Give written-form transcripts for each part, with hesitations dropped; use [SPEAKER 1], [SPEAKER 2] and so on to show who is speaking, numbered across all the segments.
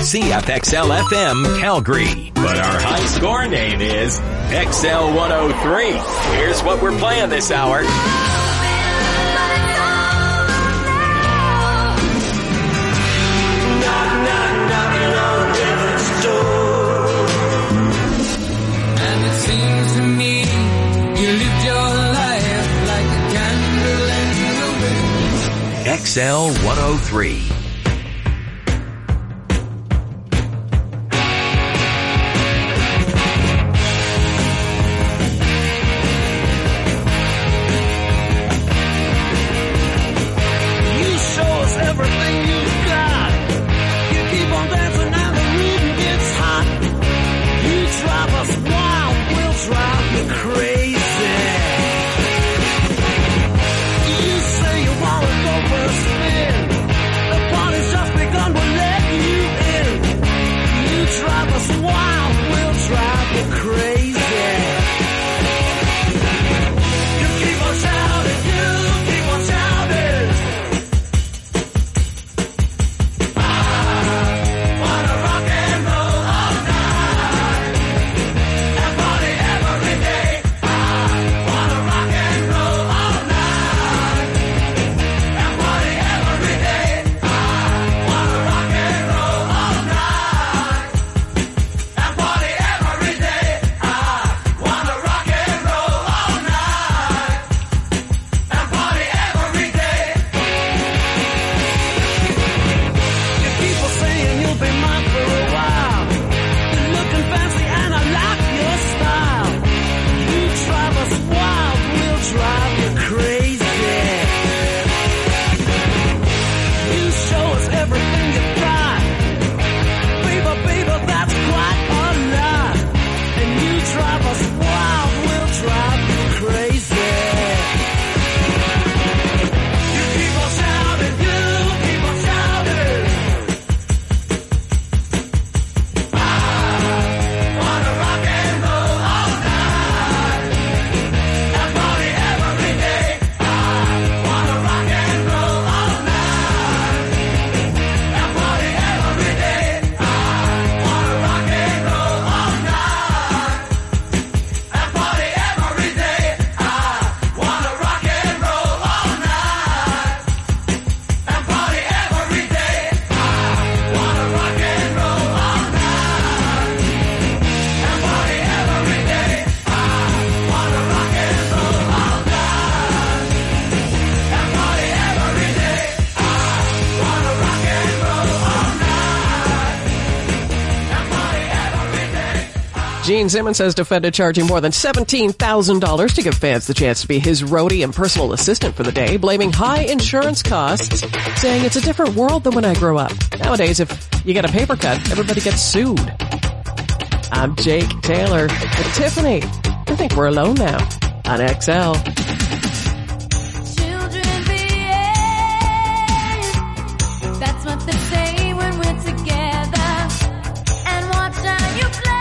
[SPEAKER 1] CFXL FM Calgary. But our high score name is XL 103. Here's what we're playing this hour.
[SPEAKER 2] And it seems to me you lived your life like a candle in the wind.
[SPEAKER 1] XL 103.
[SPEAKER 3] Gene Simmons has defended charging more than $17,000 to give fans the chance to be his roadie and personal assistant for the day, blaming high insurance costs, saying it's a different world than when I grew up. Nowadays, if you get a paper cut, everybody gets sued. I'm Jake Taylor with Tiffany. I think we're alone now on XL.
[SPEAKER 4] Children behave. That's what they say when we're together. And watch how you play.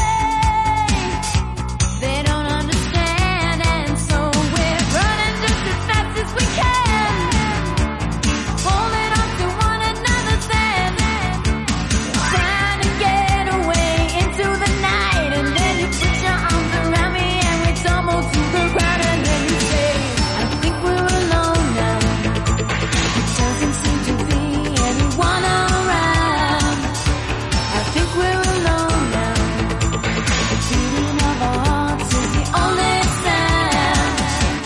[SPEAKER 4] They don't understand, and so we're running just as fast as we can, holding on to one another's hand, trying to get away into the night. And then you put your arms around me and we tumble to the ground, and then you say, I think we're alone now. It doesn't seem to be anyone around. I think we're alone now. The beating of our hearts is the only sound.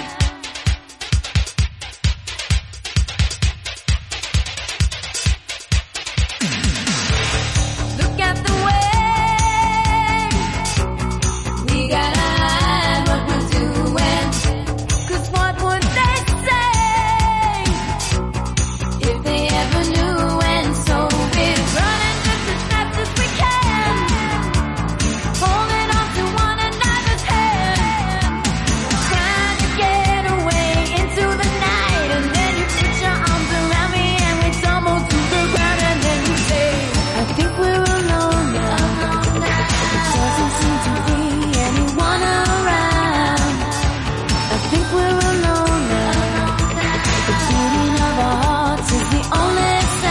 [SPEAKER 4] Look at the way we gotta hide what we're doing. 'Cause what would they say if they ever knew? And so we're running just as fast as we can, holding on to one another's hand, trying to get away into the night. And then you put your arms around me and we tumble to the ground, and then you say, I think we're alone now. It doesn't seem to be anyone around. I think we're alone now. The beating of our hearts is the only sound.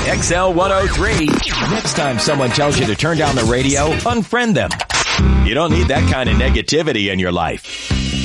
[SPEAKER 1] XL103. Next time someone tells you to turn down the radio, unfriend them. You don't need that kind of negativity in your life.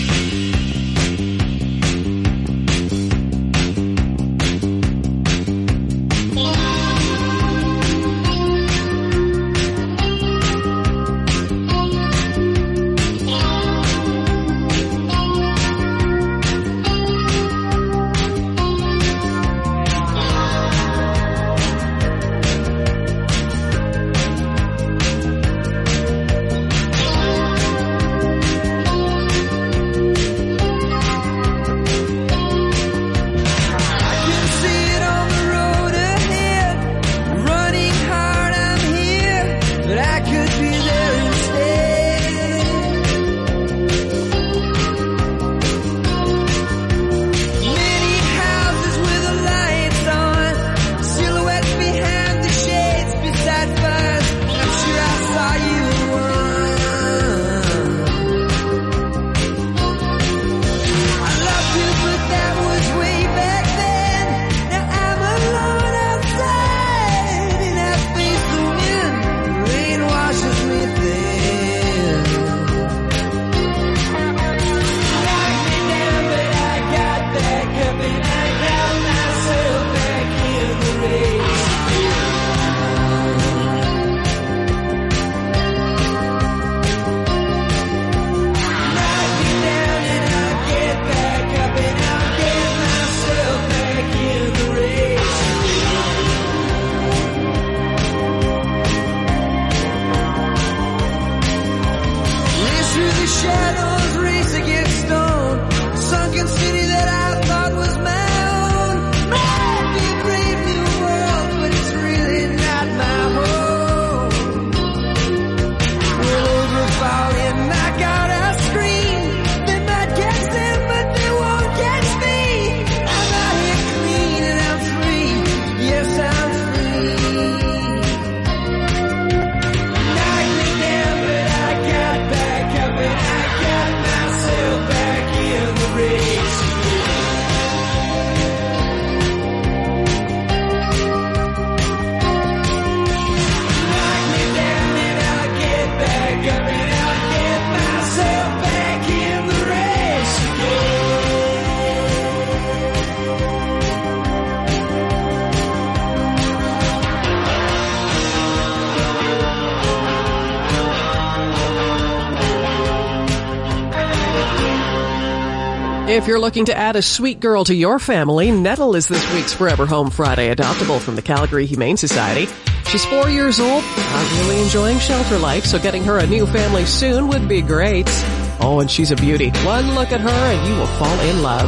[SPEAKER 3] If you're looking to add a sweet girl to your family, Nettle is this week's Forever Home Friday adoptable from the Calgary Humane Society. She's 4 years old, not really enjoying shelter life, so getting her a new family soon would be great. Oh, and she's a beauty. One look at her and you will fall in love.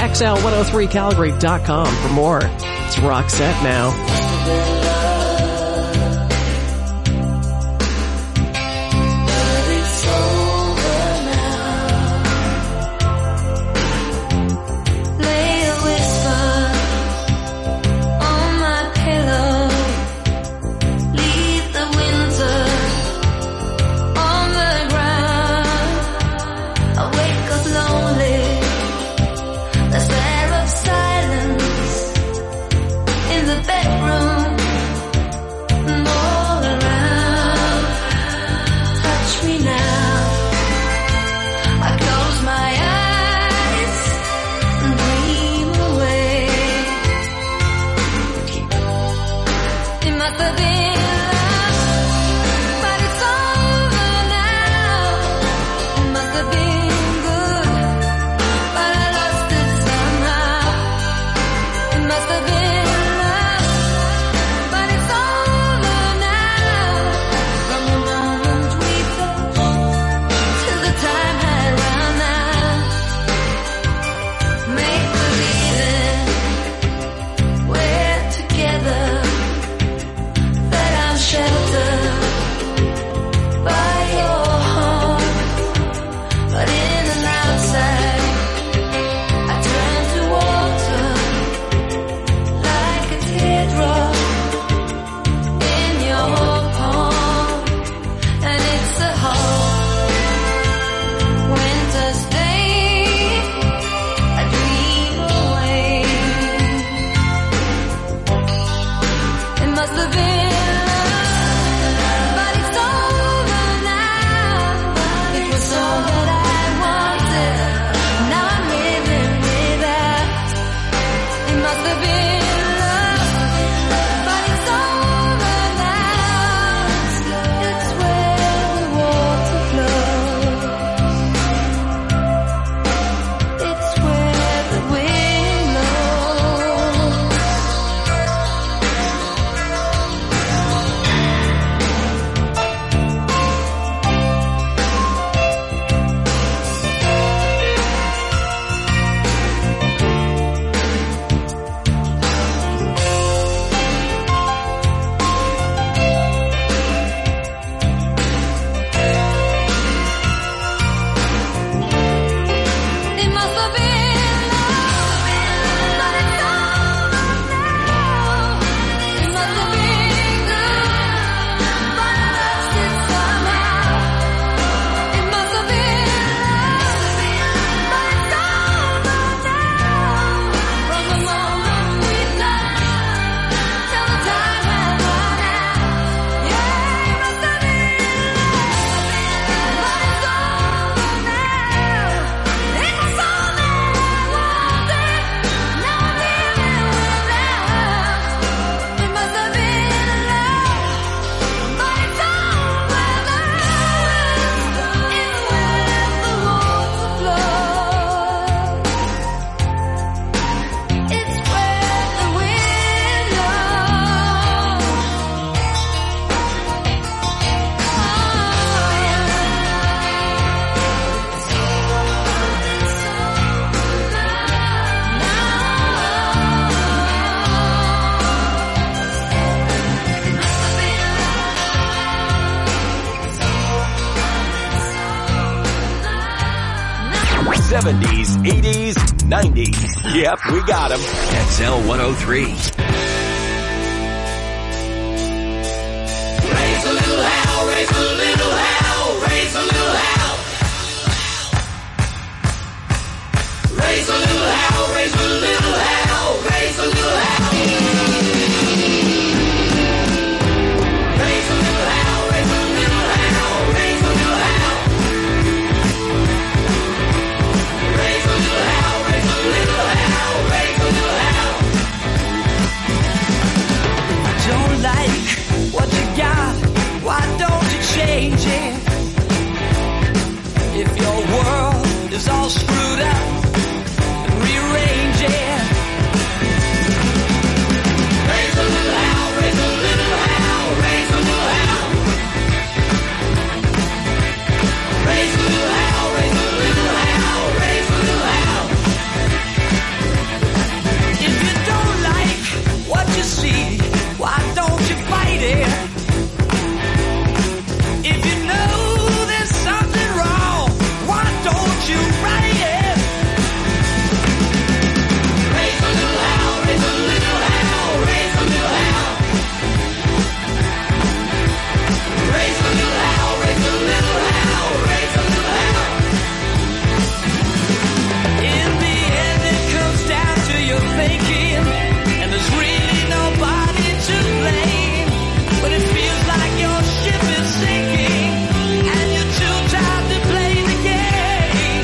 [SPEAKER 3] XL103Calgary.com for more. It's Roxette now.
[SPEAKER 4] Together
[SPEAKER 1] 70s, 80s, 90s. Yep, we got them. XL 103.
[SPEAKER 2] Raise a little hell, raise a little hell, raise a little hell. Raise a little hell, raise a little hell, raise a little hell. Raise a little hell, raise a little hell, raise a little hell. Raise a little hell, raise a little hell, raise a little hell. I don't like what you got, why don't you change it? If your world is all screwed up, rearrange it. Raise a little hell, raise a little hell, raise a little hell. Raise a little hell, raise a little hell, raise a little hell. If you don't like what you see, why don't you fight it? If you know there's something wrong, why don't you write it? Raise a little hell, raise a little hell, raise a little hell. Raise a little hell, raise a little hell, raise a little hell. In the end it comes down to your thinking, and there's really nobody to blame. But it feels like your ship is sinking, and you're too tired to play the game.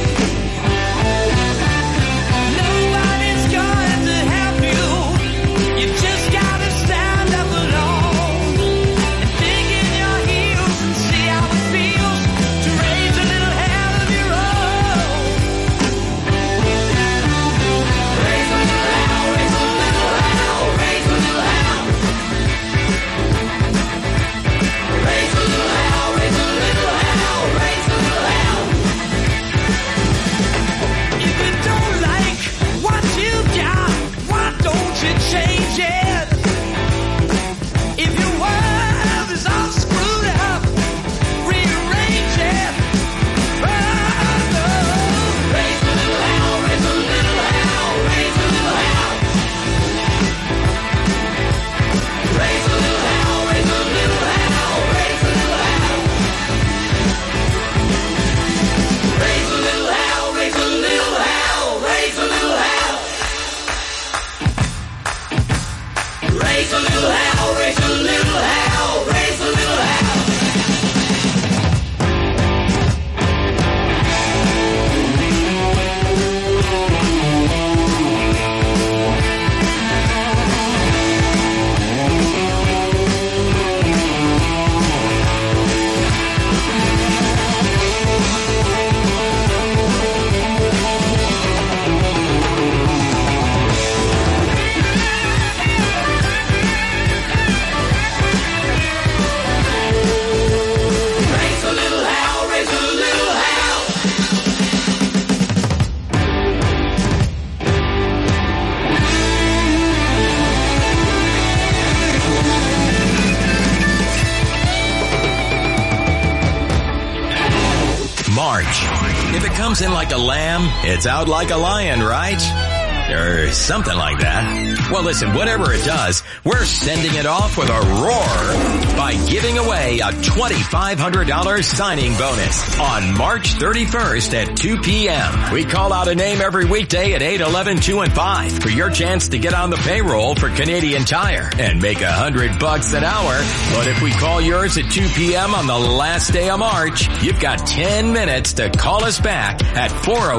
[SPEAKER 2] Nobody's going to help you. You just gotta stand up alone and dig in your heels and see how it feels to raise a little hell of your own. Raise a little hell, raise a little hell, raise a little hell. Raise a little hell, raise a little hell, raise a little hell. If you don't like what you got, why don't you change it? If your world is all screwed up, rearrange it. Oh, no. Raise a little hell, raise a little hell, raise a little hell. Raise a little hell, raise a little hell, raise a little hell. Raise a little hell, raise a little hell, raise a little hell. Raise a little hell, raise a little hell, raise a little hell. Raise a little hell, raise a little hell.
[SPEAKER 1] March. If it comes in like a lamb, it's out like a lion, right? Or something like that. Well, listen, whatever it does, we're sending it off with a roar by giving away a $2,500 signing bonus on March 31st at 2 p.m. We call out a name every weekday at 8, 11, 2, and 5 for your chance to get on the payroll for Canadian Tire and make $100 an hour. But if we call yours at 2 p.m. on the last day of March, you've got 10 minutes to call us back at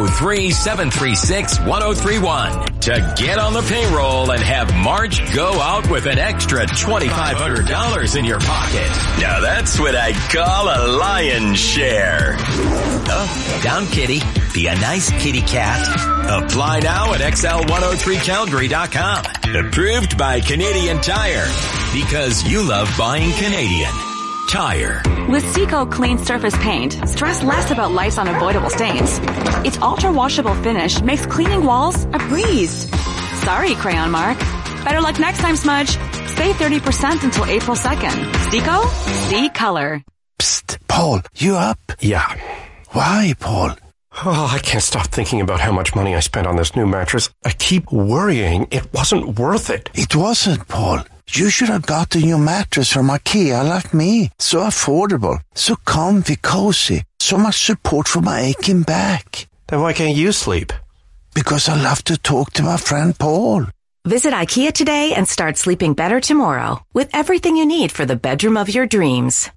[SPEAKER 1] 403-736-1031 to get on the payroll and have March go out with an extra $2,500 in your pocket. Now that's what I call a lion's share. Oh, down kitty. Be a nice kitty cat. Apply now at XL103Calgary.com. Approved by Canadian Tire. Because you love buying Canadian Tire.
[SPEAKER 5] With Seco Clean Surface Paint, stress less about life's unavoidable stains. Its ultra-washable finish makes cleaning walls a breeze. Sorry, Crayon Mark. Better luck next time, Smudge. Save 30% until April 2nd. Seco? See color.
[SPEAKER 6] Psst, Paul, you up?
[SPEAKER 7] Yeah.
[SPEAKER 6] Why, Paul? Oh, I can't stop thinking about how much money I spent on this new mattress. I keep worrying it wasn't worth it.
[SPEAKER 7] It wasn't, Paul. You should have got the new mattress from IKEA like me. So affordable, so comfy, cozy, so much support for my aching back.
[SPEAKER 6] Then why can't you sleep?
[SPEAKER 7] Because I love to talk to my friend Paul.
[SPEAKER 8] Visit IKEA today and start sleeping better tomorrow with everything you need for the bedroom of your dreams.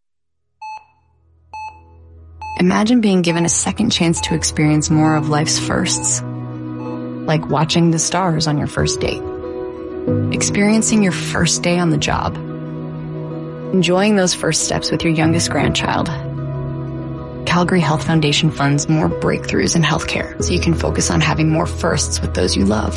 [SPEAKER 9] Imagine being given a second chance to experience more of life's firsts. Like watching the stars on your first date. Experiencing your first day on the job. Enjoying those first steps with your youngest grandchild. Calgary Health Foundation funds more breakthroughs in healthcare so you can focus on having more firsts with those you love.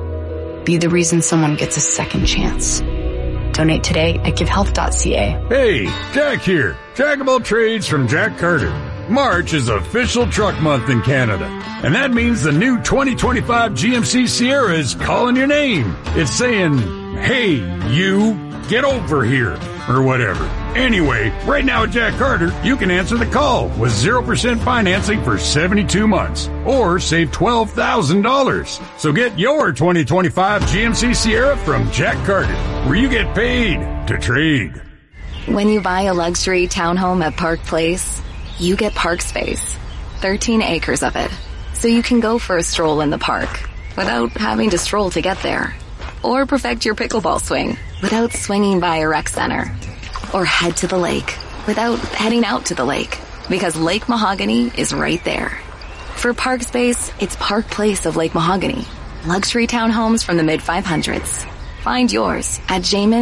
[SPEAKER 9] Be the reason someone gets a second chance. Donate today at givehealth.ca.
[SPEAKER 10] Hey, Jack here. Jack of all trades from Jack Carter. March is official truck month in Canada, and that means the new 2025 GMC Sierra is calling your name. It's saying, hey, you, get over here, or whatever. Anyway, right now at Jack Carter, you can answer the call with 0% financing for 72 months, or save $12,000. So get your 2025 GMC Sierra from Jack Carter, where you get paid to trade.
[SPEAKER 11] When you buy a luxury townhome at Park Place, you get park space, 13 acres of it, so you can go for a stroll in the park without having to stroll to get there. Or perfect your pickleball swing without swinging by a rec center. Or head to the lake without heading out to the lake, because Lake Mahogany is right there. For park space, it's Park Place of Lake Mahogany. Luxury townhomes from the mid-500s. Find yours at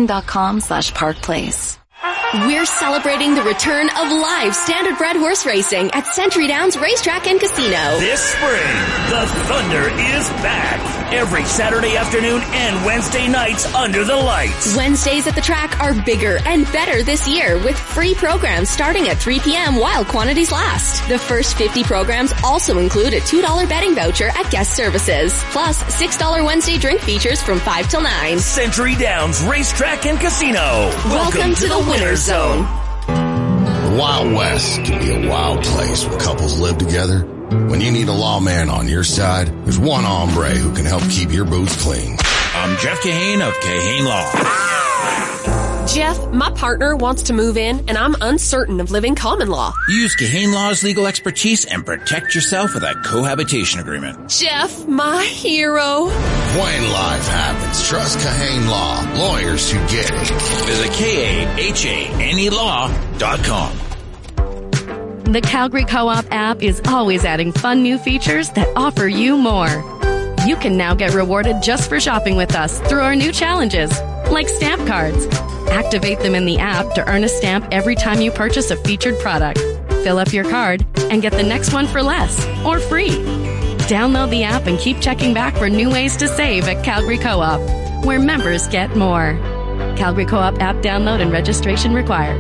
[SPEAKER 11] jamin.com/parkplace.
[SPEAKER 12] We're celebrating the return of live standardbred horse racing at Century Downs Racetrack and Casino.
[SPEAKER 13] This spring, the Thunder is back. Every Saturday afternoon and Wednesday nights under the lights.
[SPEAKER 12] Wednesdays at the track are bigger and better this year with free programs starting at 3 p.m. while quantities last. The first 50 programs also include a $2 betting voucher at guest services, plus $6 Wednesday drink features from 5 till 9.
[SPEAKER 13] Century Downs Racetrack and Casino.
[SPEAKER 12] Welcome to the Winner's Zone.
[SPEAKER 14] The Wild West can be a wild place where couples live together. When you need a lawman on your side, there's one hombre who can help keep your boots clean.
[SPEAKER 1] I'm Jeff Kahane of Kahane Law.
[SPEAKER 3] Jeff, my partner wants to move in, and I'm uncertain of living common law.
[SPEAKER 1] Use Kahane Law's legal expertise and protect yourself with a cohabitation agreement.
[SPEAKER 3] Jeff, my hero.
[SPEAKER 14] When life happens, trust Kahane Law. Lawyers who get it.
[SPEAKER 1] Visit KAHANElaw.com.
[SPEAKER 15] The Calgary Co-op app is always adding fun new features that offer you more. You can now get rewarded just for shopping with us through our new challenges, like stamp cards. Activate them in the app to earn a stamp every time you purchase a featured product. Fill up your card and get the next one for less or free. Download the app and keep checking back for new ways to save at Calgary Co-op, where members get more. Calgary Co-op app download and registration required.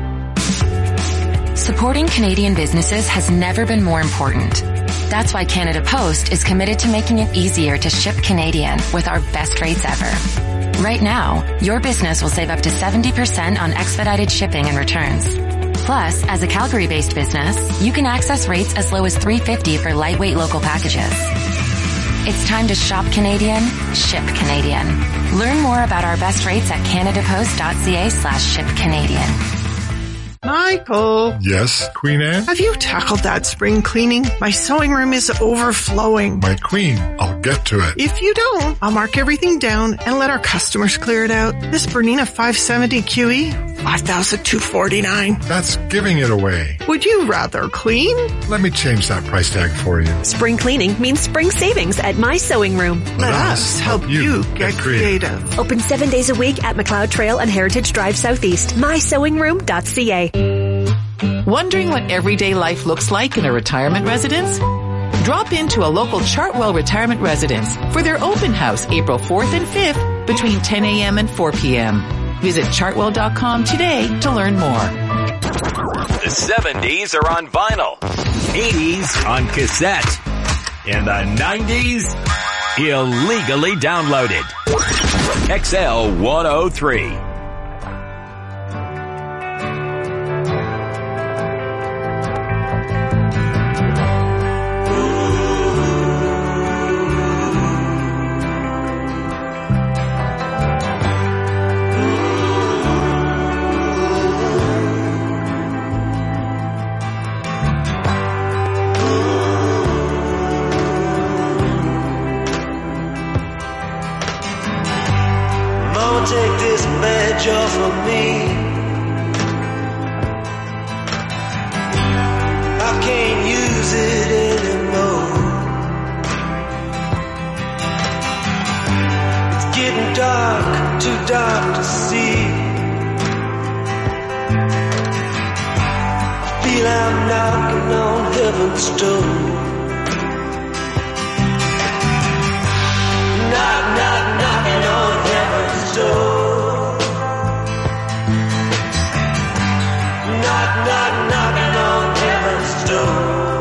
[SPEAKER 16] Supporting Canadian businesses has never been more important. That's why Canada Post is committed to making it easier to ship Canadian with our best rates ever. Right now, your business will save up to 70% on expedited shipping and returns. Plus, as a Calgary-based business, you can access rates as low as $3.50 for lightweight local packages. It's time to shop Canadian, ship Canadian. Learn more about our best rates at canadapost.ca/shipcanadian.
[SPEAKER 17] Michael.
[SPEAKER 18] Yes, Queen Anne?
[SPEAKER 17] Have you tackled that spring cleaning? My sewing room is overflowing.
[SPEAKER 18] My queen, I'll get to it.
[SPEAKER 17] If you don't, I'll mark everything down and let our customers clear it out. This Bernina 570 QE, $5,249.
[SPEAKER 18] That's giving it away.
[SPEAKER 17] Would you rather clean?
[SPEAKER 18] Let me change that price tag for you.
[SPEAKER 19] Spring cleaning means spring savings at My Sewing Room.
[SPEAKER 17] Let us help you get creative.
[SPEAKER 19] Open 7 days a week at McLeod Trail and Heritage Drive Southeast. MySewingRoom.ca.
[SPEAKER 20] Wondering what everyday life looks like in a retirement residence? Drop into a local Chartwell retirement residence for their open house April 4th and 5th between 10 a.m. and 4 p.m. Visit chartwell.com today to learn more.
[SPEAKER 21] The 70s are on vinyl, 80s on cassette, and the 90s illegally downloaded. XL 103.
[SPEAKER 2] take this badge off of me. I can't use it anymore. It's getting dark, too dark to see. I feel I'm knocking on heaven's door. Knock, knock, knocking on heaven's door. Knock, knock, knocking on heaven's door.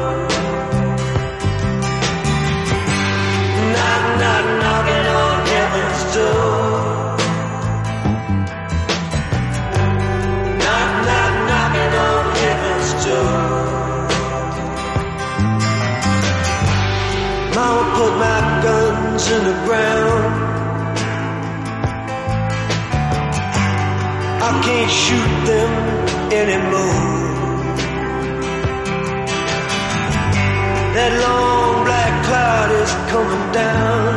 [SPEAKER 2] Knock, knock, knocking on heaven's door. Knock, knock, knocking on heaven's door. Mama put my guns in the ground. I can't shoot them anymore. That long black cloud is coming down.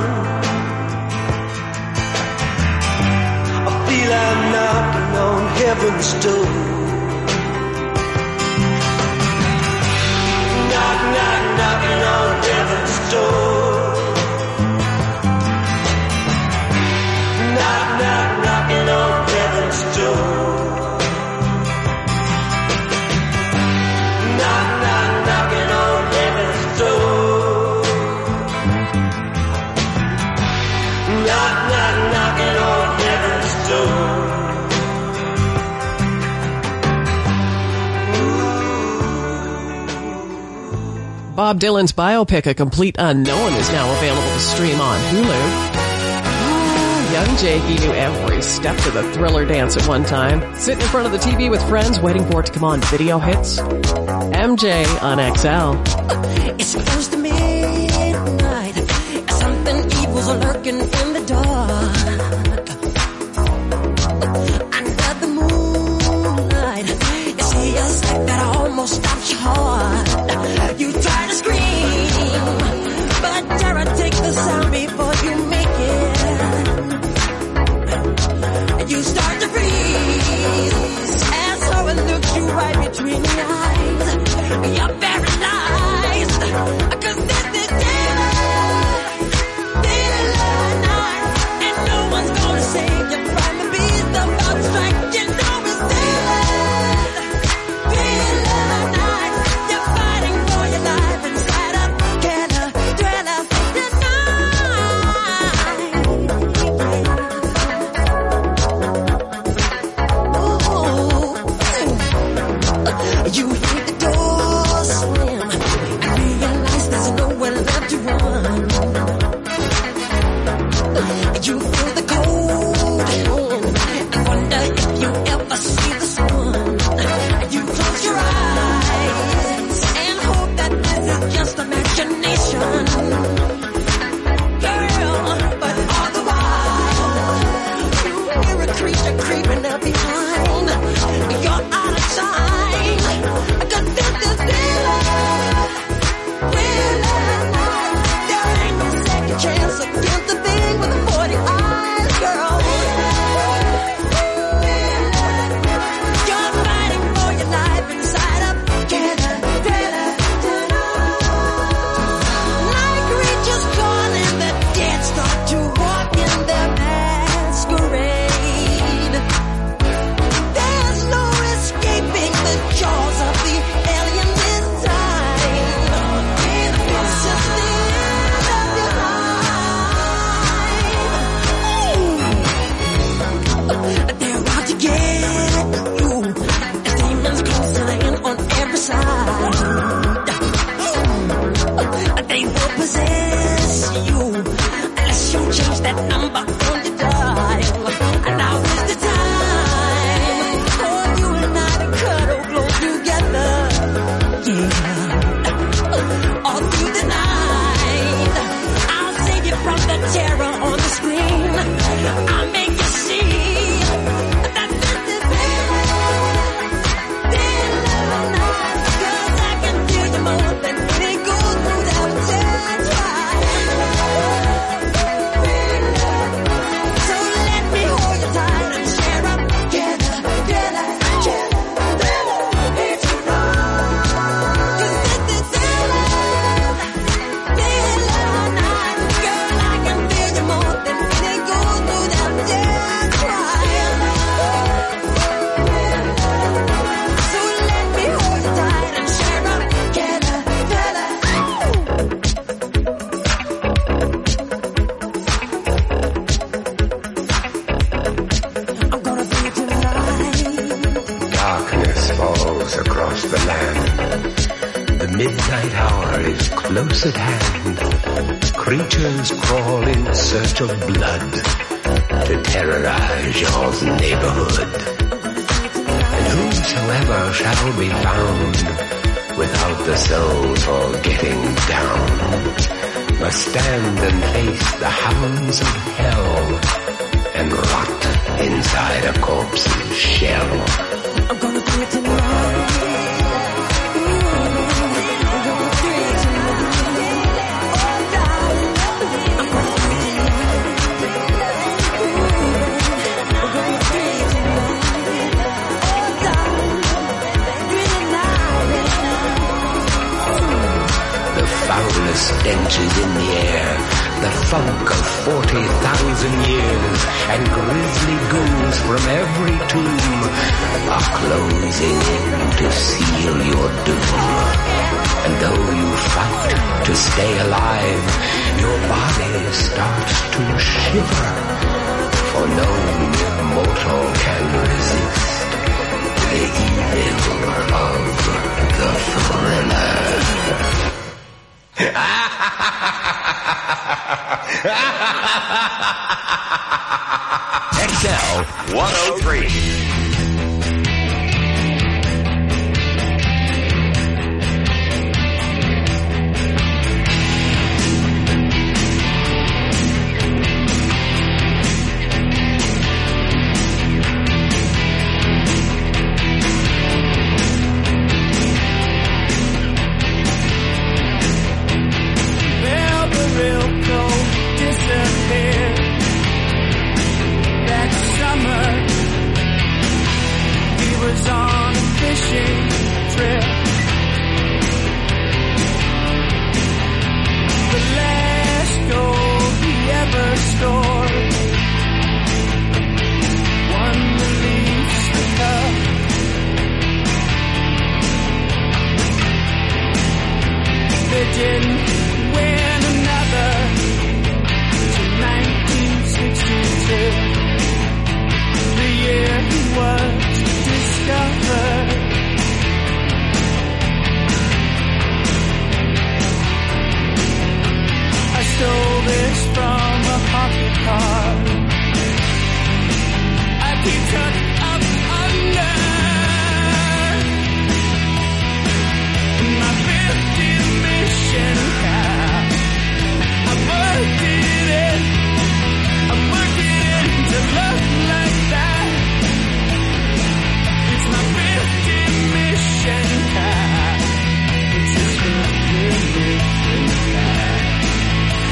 [SPEAKER 2] I feel I'm knocking on heaven's door. Knock, knock, knocking on heaven's door. Knock, knock, knocking on heaven's door. Knock, knock, knocking on heaven's door. Knock, knock, knocking on heaven's door.
[SPEAKER 3] Bob Dylan's biopic, A Complete Unknown, is now available to stream on Hulu. Young Jakey knew every step to the Thriller dance at one time, sitting in front of the TV with friends waiting for it to come on video hits. MJ on XL.
[SPEAKER 2] It's close to midnight. Something evil's lurking in the dark. Under the moonlight, you see a sight that almost stops your heart. You try to scream, but terror takes the sound before you make it. You start to freeze, and so it looks you right between the eyes. You're paralyzed, 'cause this is daylight night, and no one's gonna save you from the beast about to strike. You know it's daylight night. You're fighting for your life inside a killer thriller tonight. You hear the door slam and realize there's nowhere left to run. You feel the cold hand and wonder if you ever see the sun. You close your eyes and hope that this is just imagination. Girl, but all the while you hear a creature creeping up behind. You're out of time, 'cause this is daylight. There ain't no second chance against the thing with the 40 eyes, girl. You're fighting for your life inside a killer thriller tonight. Night creatures calling, the dead start to walk in their masquerade.
[SPEAKER 4] the land. The midnight hour is close at hand. Creatures crawl in search of blood to terrorize y'all's neighborhood. And whosoever shall be found without the soul for getting down must stand and face the hounds of hell and rot inside a corpse's shell.
[SPEAKER 2] I'm gonna do it tonight.
[SPEAKER 4] Stench is in the air, the funk of 40,000 years, and grisly ghouls from every tomb are closing in to seal your doom. And though you fight to stay alive, your body starts to shiver, for no mortal can resist the evil of the Thriller.
[SPEAKER 21] XL 103.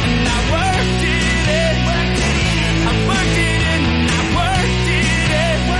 [SPEAKER 2] I worked it in, I worked it in.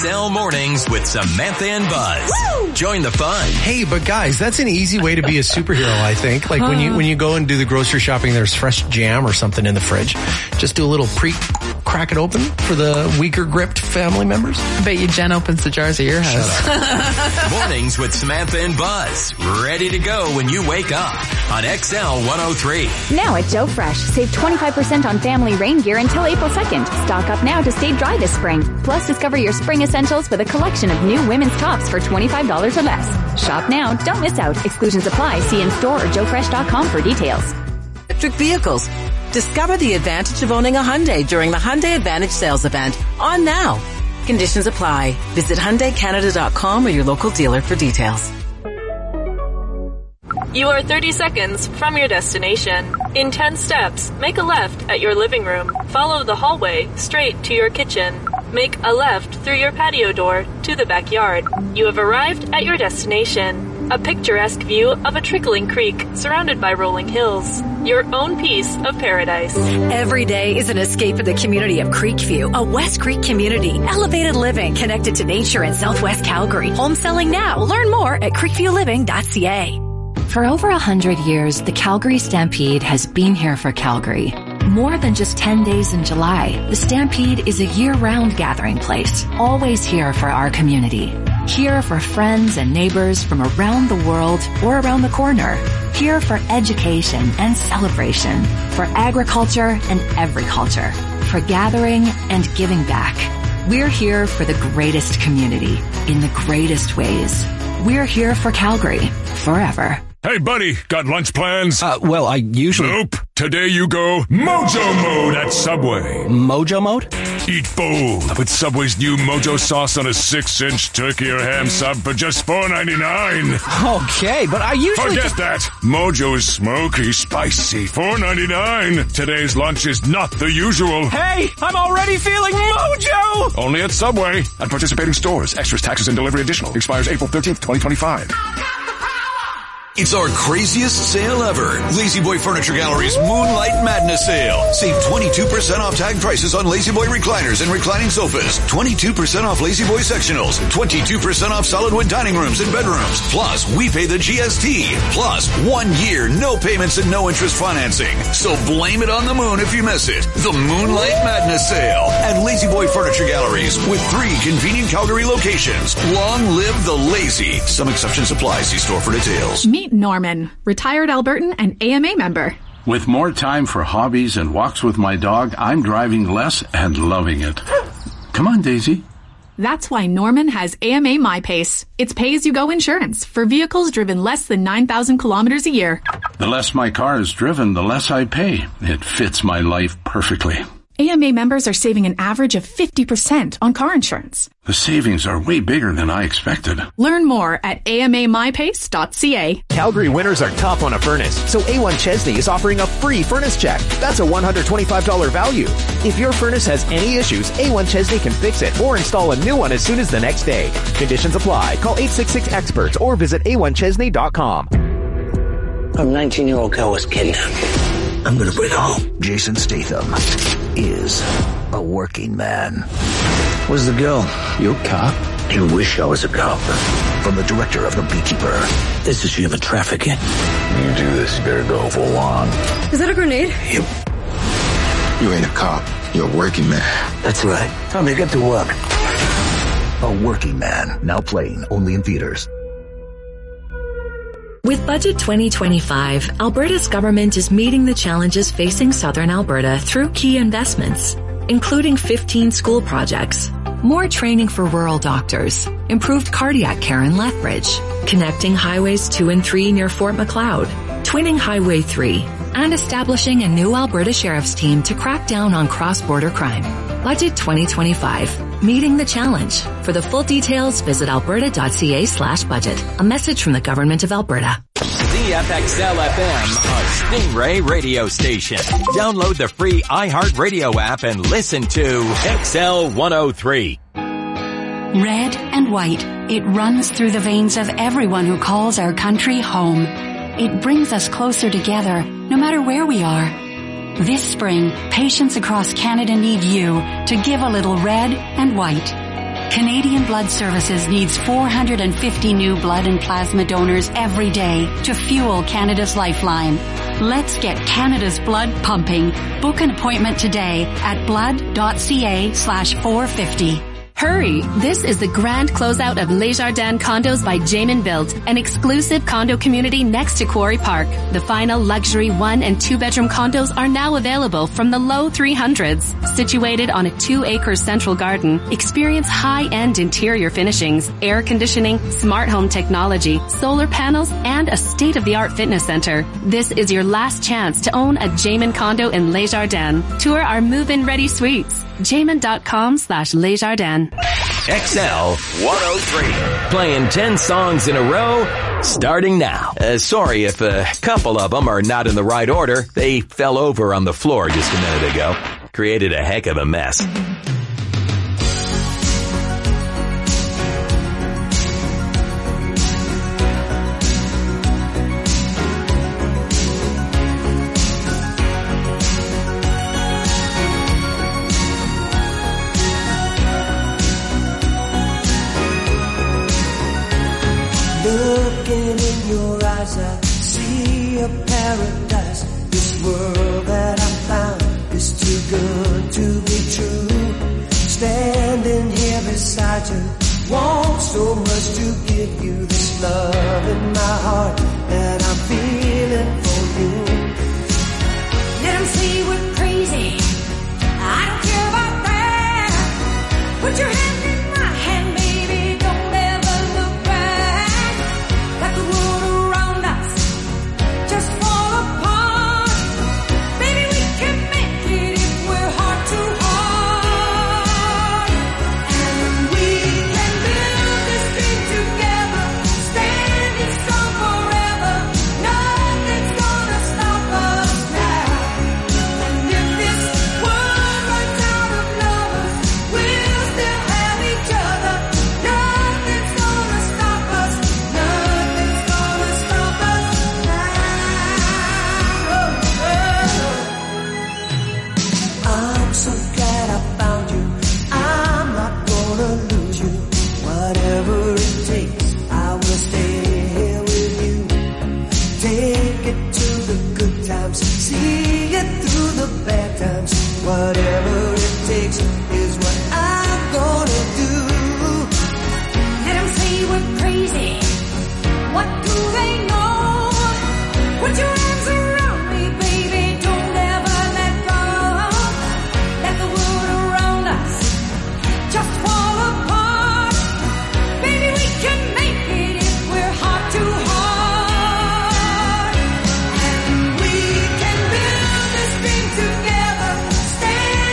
[SPEAKER 1] XL Mornings with Samantha and Buzz. Woo! Join the fun.
[SPEAKER 5] Hey, but guys, that's an easy way to be a superhero, I think. Like when you go and do the grocery shopping, there's fresh jam or something in the fridge. Just do a little crack it open for the weaker gripped family members.
[SPEAKER 20] I bet you Jen opens the jars at your house.
[SPEAKER 1] Mornings with Samantha and Buzz. Ready to go when you wake up on XL 103.
[SPEAKER 22] Now at Joe Fresh, save 25% on family rain gear until April 2nd. Stock up now to stay dry this spring. Plus, discover your spring essentials with a collection of new women's tops for $25 or less. Shop now. Don't miss out. Exclusions apply. See in-store or joefresh.com for details.
[SPEAKER 23] Electric vehicles. Discover the advantage of owning a Hyundai during the Hyundai Advantage Sales Event on now. Conditions apply. Visit HyundaiCanada.com or your local dealer for details.
[SPEAKER 24] You are 30 seconds from your destination. In 10 steps, make a left at your living room. Follow the hallway straight to your kitchen. Make a left through your patio door to the backyard. You have arrived at your destination. A picturesque view of a trickling creek surrounded by rolling hills. Your own piece of paradise.
[SPEAKER 19] Every day is an escape in the community of Creekview, a West Creek community. Elevated living connected to nature in Southwest Calgary. Home selling now. Learn more at creekviewliving.ca.
[SPEAKER 25] For over 100 years, the Calgary Stampede has been here for Calgary. More than just 10 days in July, the Stampede is a year-round gathering place, always here for our community. Here for friends and neighbors from around the world or around the corner. Here for education and celebration, for agriculture and agriculture, for gathering and giving back. We're here for the greatest community in the greatest ways. We're here for Calgary forever.
[SPEAKER 10] Hey, buddy, got lunch plans?
[SPEAKER 5] Well, I usually...
[SPEAKER 10] Nope. Today you go Mojo Mode at Subway.
[SPEAKER 5] Mojo Mode?
[SPEAKER 10] Eat bold with Subway's new Mojo sauce on a 6-inch turkey or ham sub for just $4.99.
[SPEAKER 5] Okay, but I usually...
[SPEAKER 10] Forget that. Mojo's smoky, spicy, $4.99. Today's lunch is not the usual.
[SPEAKER 5] Hey, I'm already feeling Mojo!
[SPEAKER 10] Only at Subway. At participating stores. Extras, taxes, and delivery additional. Expires April 13th, 2025.
[SPEAKER 26] It's our craziest sale ever. La-Z-Boy Furniture Gallery's Moonlight Madness Sale. Save 22% off tag prices on La-Z-Boy recliners and reclining sofas. 22% off La-Z-Boy sectionals. 22% off solid wood dining rooms and bedrooms. Plus, we pay the GST. Plus, 1 year, no payments and no interest financing. So blame it on the moon if you miss it. The Moonlight Madness Sale at La-Z-Boy Furniture Galleries with 3 convenient Calgary locations. Long live the lazy. Some exceptions apply. See store for details.
[SPEAKER 27] Meet Norman, retired Albertan and AMA member.
[SPEAKER 28] With more time for hobbies and walks with my dog, I'm driving less and loving it. Come on, Daisy.
[SPEAKER 27] That's why Norman has AMA MyPace. It's pay-as-you-go insurance for vehicles driven less than 9,000 kilometers a year.
[SPEAKER 28] The less my car is driven, the less I pay. It fits my life perfectly.
[SPEAKER 27] AMA members are saving an average of 50% on car insurance.
[SPEAKER 28] The savings are way bigger than I expected.
[SPEAKER 27] Learn more at amamypace.ca.
[SPEAKER 29] Calgary winters are tough on a furnace, so A1 Chesney is offering a free furnace check. That's a $125 value. If your furnace has any issues, A1 Chesney can fix it or install a new one as soon as the next day. Conditions apply. Call 866-EXPERTS or visit a1chesney.com.
[SPEAKER 30] A 19-year-old girl was kidnapped. I'm gonna bring her home.
[SPEAKER 7] Jason Statham is a working man.
[SPEAKER 30] Where's the girl? You a cop? I wish I was a cop.
[SPEAKER 7] From the director of The Beekeeper.
[SPEAKER 30] This is human trafficking. You do this, you better go for long.
[SPEAKER 19] Is that a grenade?
[SPEAKER 30] Yep.
[SPEAKER 18] You ain't a cop. You're a working man.
[SPEAKER 30] That's right. Time to get to work.
[SPEAKER 7] A Working Man. Now playing only in theaters.
[SPEAKER 25] With Budget 2025, Alberta's government is meeting the challenges facing Southern Alberta through key investments, including 15 school projects, more training for rural doctors, improved cardiac care in Lethbridge, connecting Highways 2 and 3 near Fort Macleod, twinning Highway 3, and establishing a new Alberta Sheriff's team to crack down on cross-border crime. Budget 2025, meeting the challenge. For the full details, visit alberta.ca/budget. A message from the Government of Alberta.
[SPEAKER 1] CFXL FM, a Stingray radio station. Download the free iHeartRadio app and listen to XL 103.
[SPEAKER 31] Red and white, it runs through the veins of everyone who calls our country home. It brings us closer together, no matter where we are. This spring, patients across Canada need you to give a little red and white. Canadian Blood Services needs 450 new blood and plasma donors every day to fuel Canada's lifeline. Let's get Canada's blood pumping. Book an appointment today at blood.ca/450.
[SPEAKER 3] Hurry! This is the grand closeout of Les Jardins Condos by Jamin Built, an exclusive condo community next to Quarry Park. The final luxury 1 and 2 bedroom condos are now available from the low 300s. Situated on a 2-acre central garden, experience high-end interior finishings, air conditioning, smart home technology, solar panels, and a state-of-the-art fitness center. This is your last chance to own a Jamin condo in Les Jardins. Tour our move-in ready suites. Jamin.com/Les Jardins.
[SPEAKER 1] XL 103. Playing 10 songs in a row, starting now. Sorry if a couple of them are not in the right order. They fell over on the floor just a minute ago. Created a heck of a mess.
[SPEAKER 2] Looking in your eyes, I see a paradise. This world that I found is too good to be true. Standing here beside you, want so much to give you this love in my heart that I'm feeling for you.
[SPEAKER 6] Let them say we're crazy. I don't care about that. Put your hand in my hand, baby. Don't ever look back. Let the world around us just fall apart. Baby, we can make it if we're heart to heart. And we can build this dream together, standing strong forever. Nothing's gonna stop us now. And if this world runs out of lovers, we'll still have each other. Nothing's gonna stop us. Nothing's gonna stop us now.
[SPEAKER 2] I'm so glad I found you. I'm not gonna lose you. Whatever it takes, I will stay here with you. Take it to the good times, see it through the bad times. Whatever it takes is what I'm gonna do.
[SPEAKER 6] Let them say we're crazy. What do they know? Put your arms around me, baby. Don't ever let go. Let the world around us just fall apart. Baby, we can make it if we're heart to heart. And we can build this dream together, standing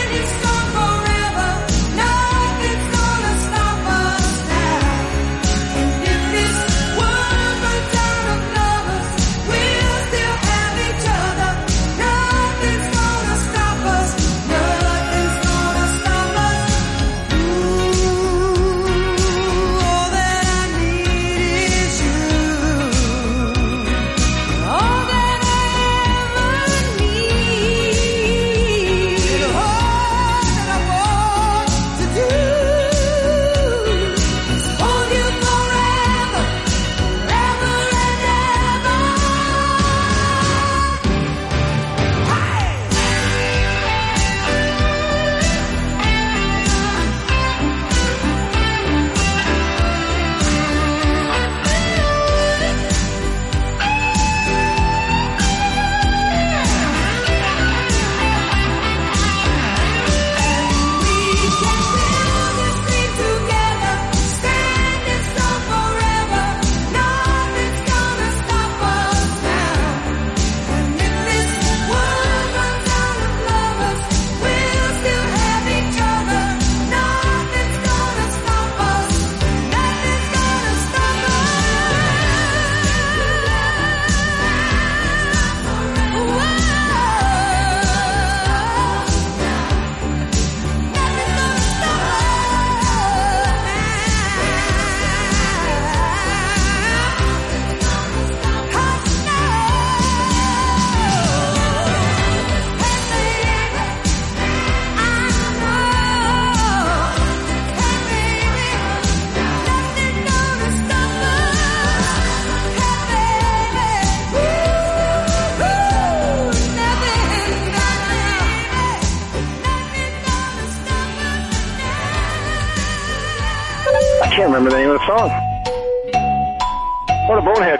[SPEAKER 4] remember the name of the song. What a bonehead.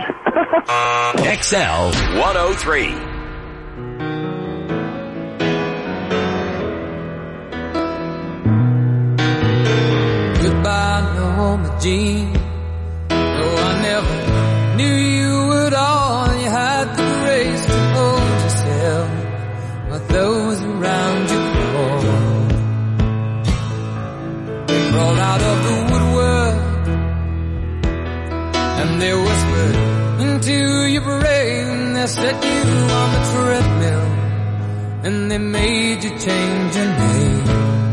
[SPEAKER 1] XL 103.
[SPEAKER 2] Goodbye, Norma Jean. No, I never knew you at all. You had the grace to hold yourself while those around you crawl. They crawled out of the woodwork and they whispered into your brain. They set you on the treadmill and they made you change your name.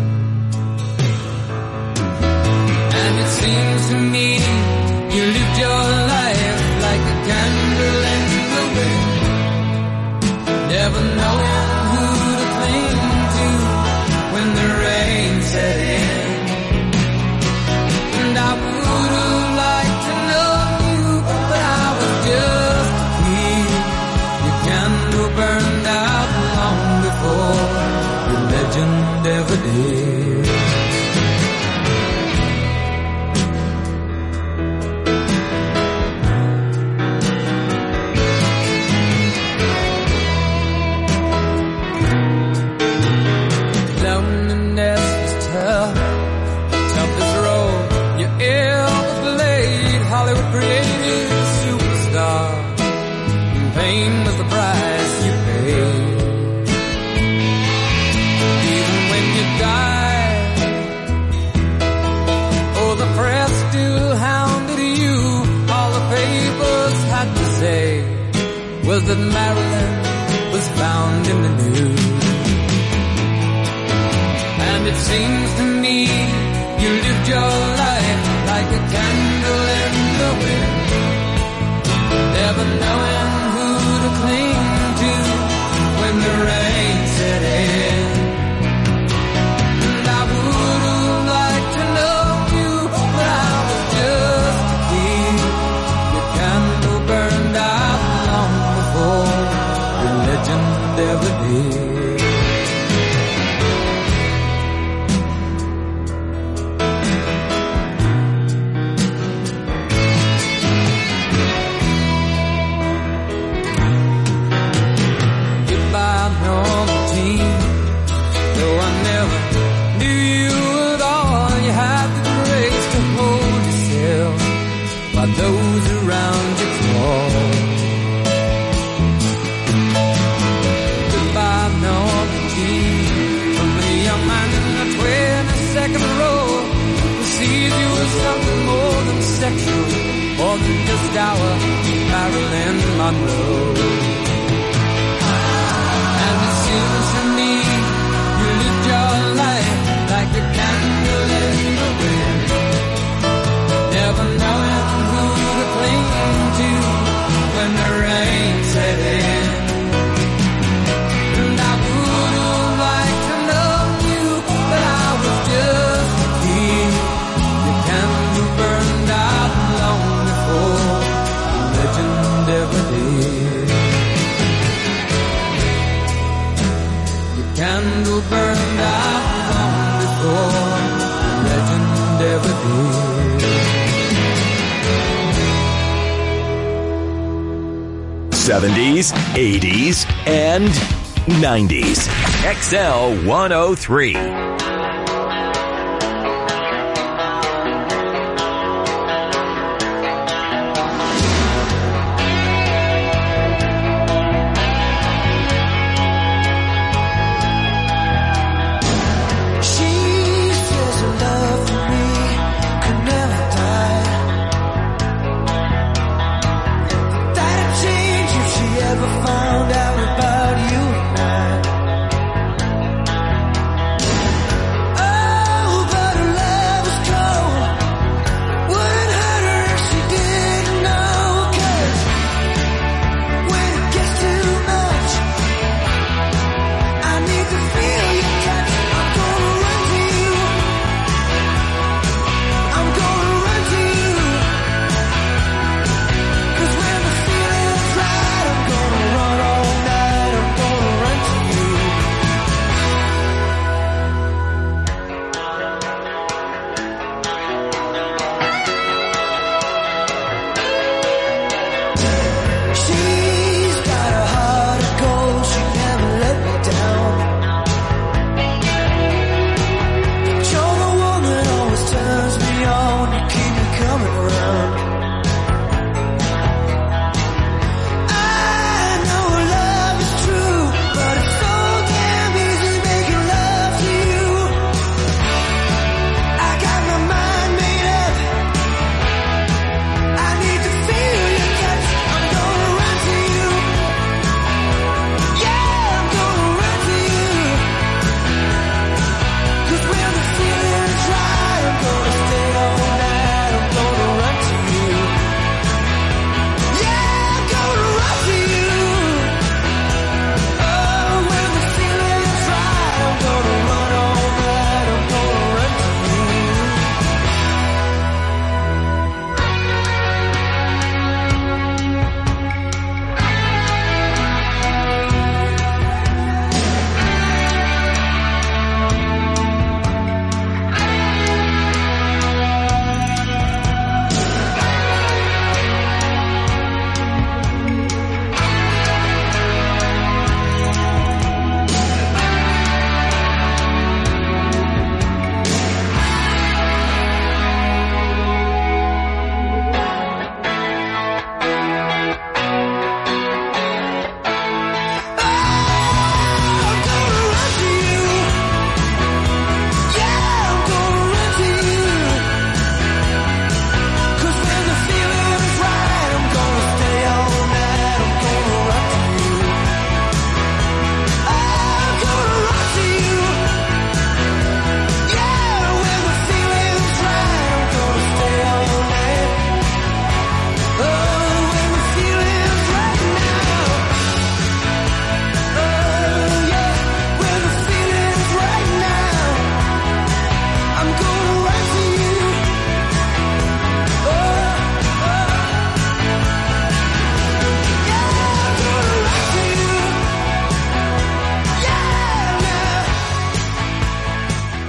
[SPEAKER 2] And it seems to me you lived your life like a candle in the wind, never knowing who to cling to when the rain set in. And I would have liked to know you, but I was just a kid. Your candle burned out long before your legend ever did. Was that Marilyn was found in the news. And it seems to me you lived your life like a candle in the wind, never knowing who to cling to when the rain set in. And I would have liked to know you, but I was just a kid. Your candle burned out long before your legend ever did. Goodbye, Norma Jean. Though I never knew you at all, you had the grace to hold yourself while those around you crawl. Goodbye, Norma Jean. From the young man in the 22nd row who sees you as something more than sexual, more than just our Marilyn Monroe. And it seems to me you lived your life like a candle in the wind, never knowing who to cling to when the rain set in. And I would have liked to know you, but I was just a kid. Your candle burned out long before the legend ever did. Your candle burned out long before the legend ever did.
[SPEAKER 1] 70s, 80s, and 90s. XL 103.
[SPEAKER 2] Found out about you and I.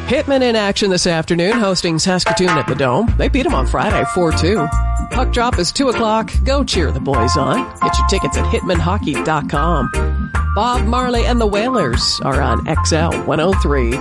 [SPEAKER 4] Hitmen in action this afternoon, hosting Saskatoon at the Dome. They beat them on Friday, 4-2. Puck drop is 2 o'clock. Go cheer the boys on. Get your tickets at hitmanhockey.com. Bob Marley and the Whalers are on XL 103.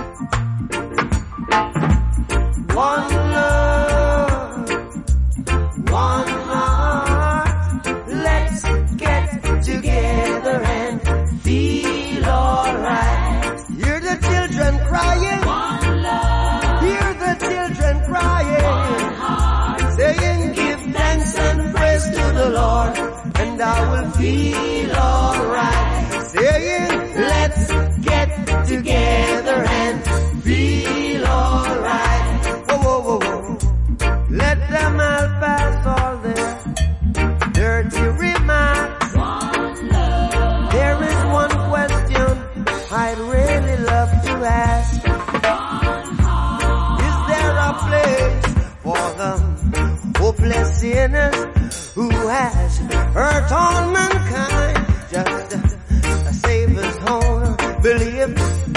[SPEAKER 2] One love, one heart. Let's get together and feel alright. Hear the children crying. One love. Hear the children crying. One heart. Saying, give thanks and praise to the Lord, and I will feel alright. Saying, let's get together and feel alright. Whoa, whoa, whoa. Let them all pass all their dirty remarks. One love. There is one question I'd really love to ask. One heart. Is there a place for the hopeless sinners who has hurt all mankind? Just a Savior's own belief.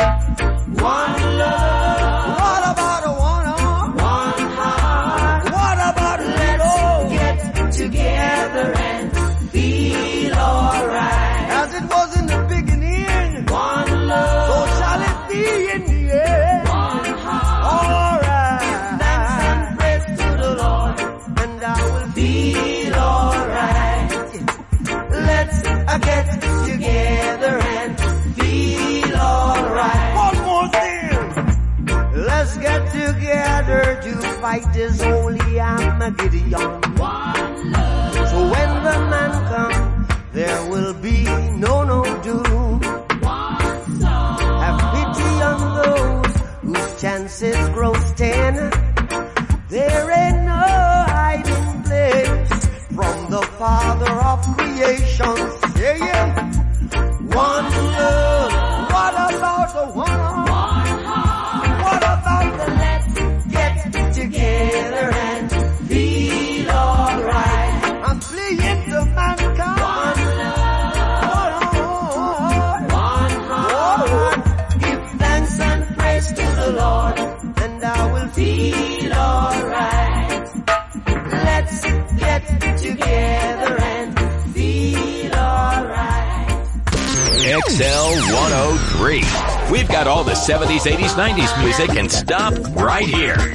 [SPEAKER 2] One love. What about a one heart? What about let's get together and feel alright? As it was in the beginning. One love. So shall it be in the end. One heart. Alright. Thanks and praise to the Lord, and I will feel alright. Let's get together and feel alright. One more thing. Let's get together to fight this holy Armageddon. One love. So when the man comes, there will be no doom. One song. Have pity on those whose chances grow thin. There ain't no hiding place from the Father of creation. Yeah. One love. What about the one heart? What about the let's get together and feel alright? I'm fleeing to mankind. One heart. Give thanks and praise to the Lord, and I will feel alright. Let's get together and feel alright.
[SPEAKER 1] XL 103. We've got all the 70s, 80s, 90s music and stop right here.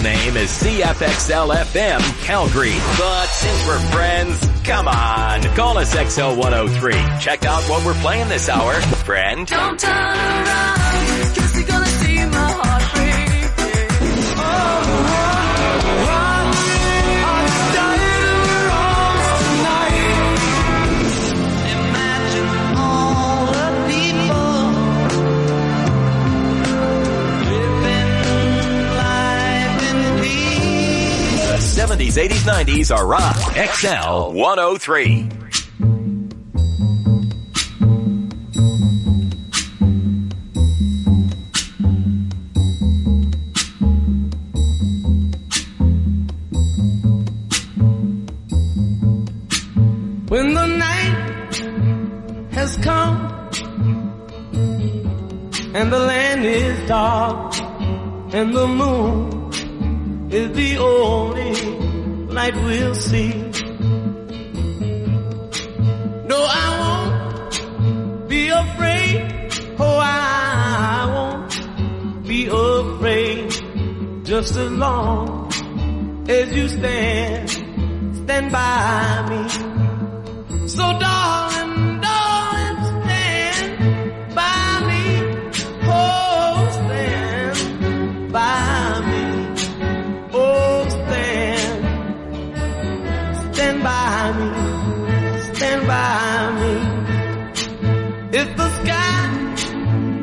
[SPEAKER 1] name is CFXL-FM Calgary. But since we're friends, come on, call us XL103. Check out what we're playing this hour, friend.
[SPEAKER 2] Don't turn around, 'cause you're gonna see my heart break. Imagine all the people living life in peace.
[SPEAKER 1] The 70s, 80s, 90s are rock. XL103.
[SPEAKER 2] When the night has come and the land is dark and the moon is the only light we'll see. No, I won't be afraid. Oh, I won't be afraid. Just as long as you stand by me. So darling,